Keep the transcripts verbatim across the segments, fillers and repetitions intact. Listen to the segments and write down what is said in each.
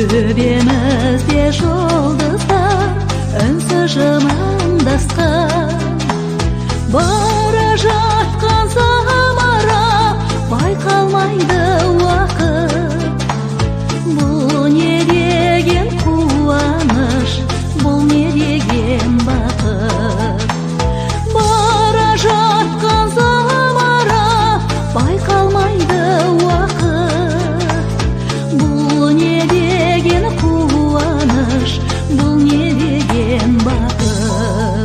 төбемізде жұлдыздар үнсіз жымыңдасқан. Бара жатқан самара байқалмайды уақыт. Бұл не деген қуаныш, бұл не деген бақыт. Бара жатқан самара байқалмайды уақыт. Бұл не деген қуаныш, бұл не деген бақыт.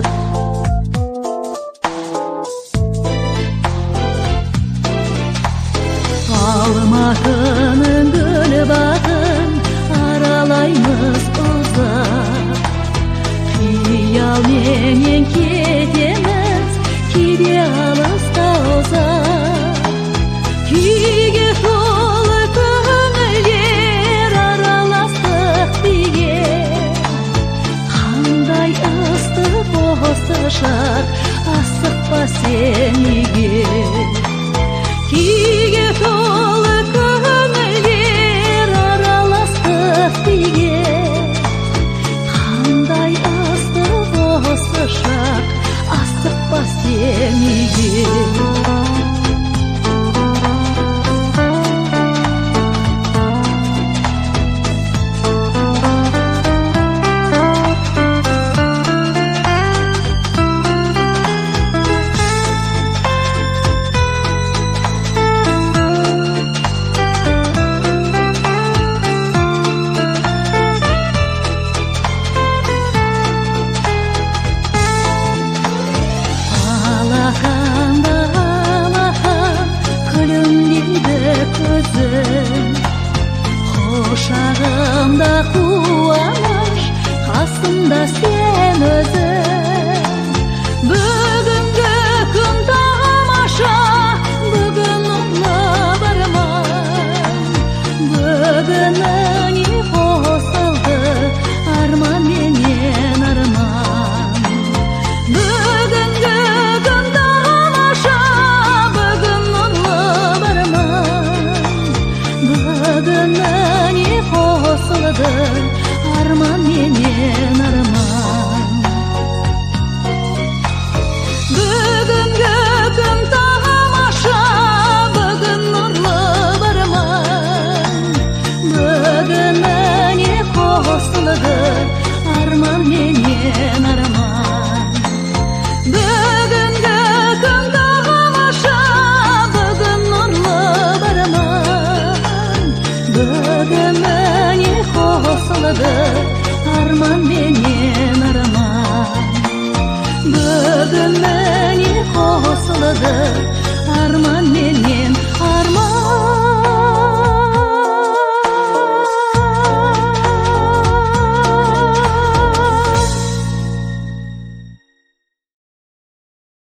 Алматының гүл бағын аралаймыз ұзақ. Қиялменен кетеміз кейде алыста ұзақ. Күйге толы көңілдер араластық биге. Қандай ыстық осы шақ, асықпа сен неге. Күйге толы көңілдер араластық биге. Қандай ыстық осы шақ, асықпа сен неге. Алақанда алақан күлімдейді көзің. Құшағымда қуаныш, қасымда сен өзің. Бүгінгі күн тамаша, бүгін нұрлы бір арман. Бүгініне қосылды арман менен арман. Бүгінгі күн тамаша, бүгін нұрлы бір арман. Бүгініне қосылды арман менен арман. Бүгінгі күн тамаша, бүгін нұрлы бір арман. Бүгініне қосылды арман менен арман. Бүгінгі күн тамаша, бүгін нұрлы бір арман. Бүгініне қосылды арман менен арман. Бүгініне қосылды